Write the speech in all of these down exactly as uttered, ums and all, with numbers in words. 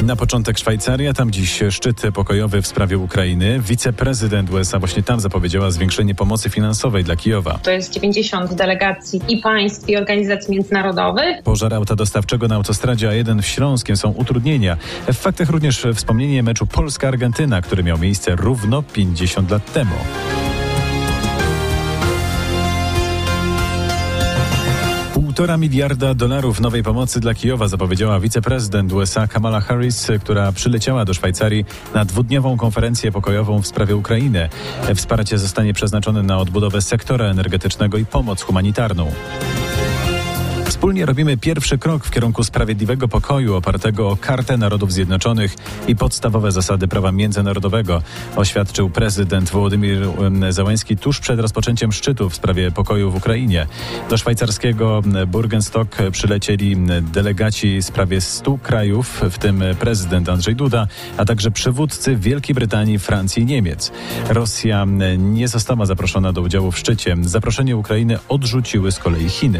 Na początek Szwajcaria, tam dziś szczyt pokojowy w sprawie Ukrainy. Wiceprezydent U S A właśnie tam zapowiedziała zwiększenie pomocy finansowej dla Kijowa. To jest dziewięćdziesiąt delegacji i państw, i organizacji międzynarodowych. Pożar auta dostawczego na autostradzie A jeden w Śląskiem są utrudnienia. W faktach również wspomnienie meczu Polska-Argentyna, który miał miejsce równo pięćdziesiąt lat temu. Półtora miliarda dolarów nowej pomocy dla Kijowa zapowiedziała wiceprezydent U S A Kamala Harris, która przyleciała do Szwajcarii na dwudniową konferencję pokojową w sprawie Ukrainy. Wsparcie zostanie przeznaczone na odbudowę sektora energetycznego i pomoc humanitarną. Wspólnie robimy pierwszy krok w kierunku sprawiedliwego pokoju opartego o Kartę Narodów Zjednoczonych i podstawowe zasady prawa międzynarodowego, oświadczył prezydent Wołodymyr Zełenski tuż przed rozpoczęciem szczytu w sprawie pokoju w Ukrainie. Do szwajcarskiego Burgenstock przylecieli delegaci z prawie stu krajów, w tym prezydent Andrzej Duda, a także przywódcy Wielkiej Brytanii, Francji i Niemiec. Rosja nie została zaproszona do udziału w szczycie. Zaproszenie Ukrainy odrzuciły z kolei Chiny.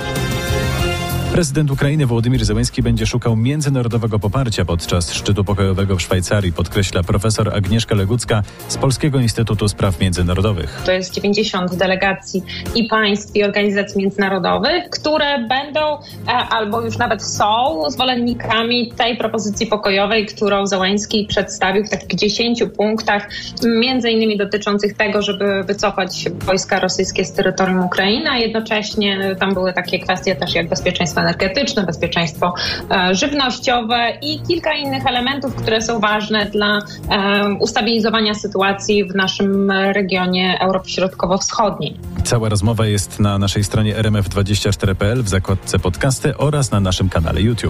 Prezydent Ukrainy Wołodymyr Zełenski będzie szukał międzynarodowego poparcia podczas szczytu pokojowego w Szwajcarii, podkreśla profesor Agnieszka Legucka z Polskiego Instytutu Spraw Międzynarodowych. To jest dziewięćdziesiąt delegacji i państw, i organizacji międzynarodowych, które będą albo już nawet są zwolennikami tej propozycji pokojowej, którą Zełenski przedstawił w takich dziesięciu punktach, między innymi dotyczących tego, żeby wycofać wojska rosyjskie z terytorium Ukrainy, a jednocześnie tam były takie kwestie też jak bezpieczeństwo energetyczne, bezpieczeństwo e, żywnościowe i kilka innych elementów, które są ważne dla e, ustabilizowania sytuacji w naszym regionie Europy Środkowo-Wschodniej. Cała rozmowa jest na naszej stronie R M F dwadzieścia cztery kropka P L w zakładce podcasty oraz na naszym kanale YouTube.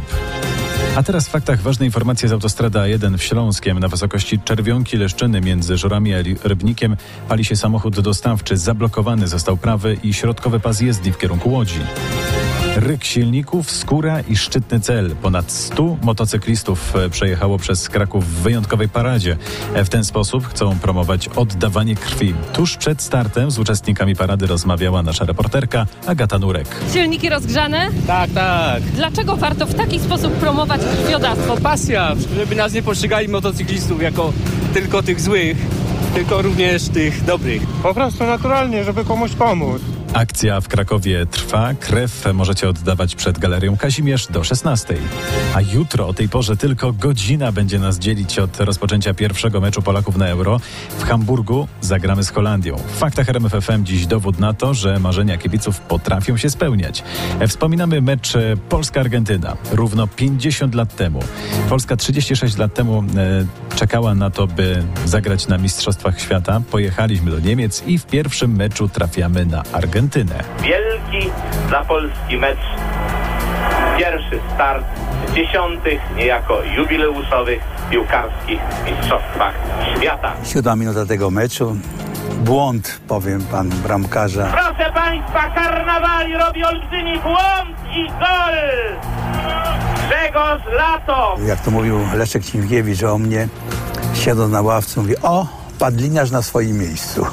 A teraz w faktach ważne informacje z autostrady A jeden w Śląskiem. Na wysokości Czerwionki-Leszczyny między Żorami a Rybnikiem pali się samochód dostawczy. Zablokowany został prawy i środkowy pas jezdni w kierunku Łodzi. Ryk silników, skóra i szczytny cel. Ponad stu motocyklistów przejechało przez Kraków w wyjątkowej paradzie. W ten sposób chcą promować oddawanie krwi. Tuż przed startem z uczestnikami parady rozmawiała nasza reporterka Agata Nurek. Silniki rozgrzane? Tak, tak. Dlaczego warto w taki sposób promować krwiodawstwo? Pasja, żeby nas nie postrzegali motocyklistów jako tylko tych złych, tylko również tych dobrych. Po prostu naturalnie, żeby komuś pomóc. Akcja w Krakowie trwa. Krew możecie oddawać przed Galerią Kazimierz do szesnastej. A jutro o tej porze tylko godzina będzie nas dzielić od rozpoczęcia pierwszego meczu Polaków na Euro. W Hamburgu zagramy z Holandią. W faktach R M F F M dziś dowód na to, że marzenia kibiców potrafią się spełniać. Wspominamy mecz Polska-Argentyna. Równo pięćdziesiąt lat temu. Polska trzydzieści sześć lat temu e, czekała na to, by zagrać na Mistrzostwach Świata. Pojechaliśmy do Niemiec i w pierwszym meczu trafiamy na Argentynę. Wielki dla Polski mecz. Pierwszy start w dziesiątych, niejako jubileuszowych piłkarskich mistrzostwach świata. Siódma minuta tego meczu. Błąd, powiem pan bramkarza. Proszę państwa, Karnawali robi olbrzymi błąd i gol! Grzegorz Lato! Jak to mówił Leszek Cimkiewicz o mnie, siedząc na ławce, mówi: o, padliniarz na swoim miejscu.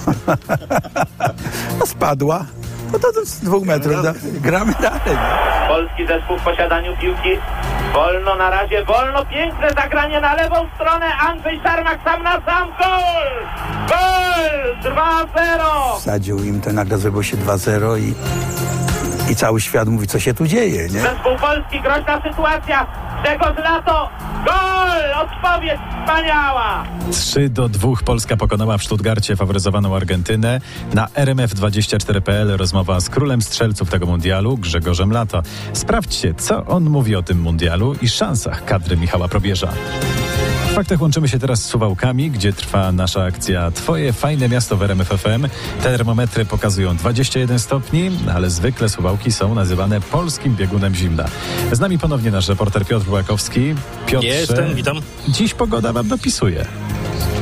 No spadła. No to, to z dwóch metrów. Da, gramy dalej. Polski zespół w posiadaniu piłki. Wolno na razie, wolno. Piękne zagranie na lewą stronę. Andrzej Szarmak sam na sam. Gol! Gol! dwa zero! Wsadził im to, nagle zrobiło się dwa zero i, i cały świat mówi, co się tu dzieje, nie? Zespół Polski, groźna sytuacja. Grzegorz Lato. Gol! Odpowiedź wspaniała! trzy do dwóch Polska pokonała w Stuttgarcie faworyzowaną Argentynę. Na R M F dwadzieścia cztery kropka P L rozmowa z królem strzelców tego mundialu, Grzegorzem Lato. Sprawdźcie, co on mówi o tym mundialu i szansach kadry Michała Probierza. W faktach łączymy się teraz z Suwałkami, gdzie trwa nasza akcja Twoje fajne miasto w R M F F M. Termometry pokazują dwadzieścia jeden stopni, ale zwykle Suwałki są nazywane polskim biegunem zimna. Z nami ponownie nasz reporter Piotr Bułakowski. Piotrze, jestem, witam. Dziś pogoda wam dopisuje.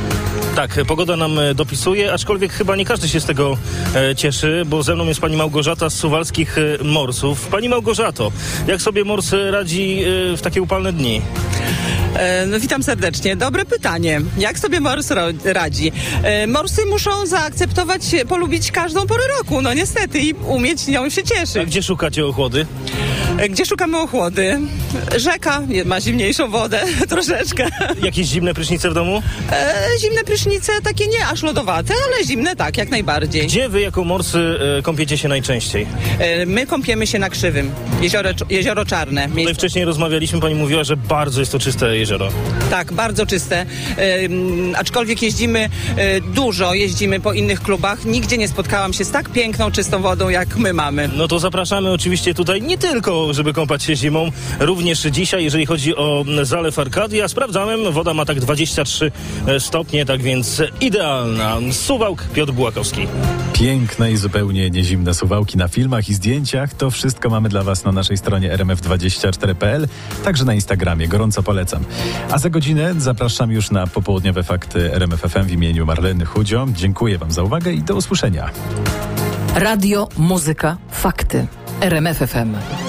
Tak, pogoda nam dopisuje, aczkolwiek chyba nie każdy się z tego e, cieszy, bo ze mną jest pani Małgorzata z Suwalskich e, Morsów. Pani Małgorzato, jak sobie Mors radzi e, w takie upalne dni? E, no, witam serdecznie. Dobre pytanie. Jak sobie Mors ro- radzi? E, morsy muszą zaakceptować, polubić każdą porę roku, no niestety, i umieć nią się cieszyć. A gdzie szukacie ochłody? E, gdzie szukamy ochłody? Rzeka ma zimniejszą wodę, troszeczkę. Jakieś zimne prysznice w domu? E, zimne prysznice, takie nie aż lodowate, ale zimne tak, jak najbardziej. Gdzie wy jako morsy e, kąpiecie się najczęściej? E, my kąpiemy się na Krzywym, jezioro, jezioro Czarne. Tutaj Miejsce... wcześniej rozmawialiśmy, pani mówiła, że bardzo jest to czyste jezioro. Tak, bardzo czyste. E, m, aczkolwiek jeździmy e, dużo, jeździmy po innych klubach. Nigdzie nie spotkałam się z tak piękną, czystą wodą, jak my mamy. No to zapraszamy oczywiście tutaj nie tylko, żeby kąpać się zimą, również dzisiaj, jeżeli chodzi o Zalew Arkadia. Sprawdzałem, woda ma tak dwadzieścia trzy stopnie, tak więc idealna. Suwałk, Piotr Bułakowski. Piękne i zupełnie niezimne Suwałki na filmach i zdjęciach. To wszystko mamy dla was na naszej stronie r m f dwadzieścia cztery kropka p l, także na Instagramie. Gorąco polecam. A za godzinę zapraszam już na popołudniowe fakty R M F F M w imieniu Marleny Chudzio. Dziękuję wam za uwagę i do usłyszenia. Radio, muzyka, fakty. R M F F M.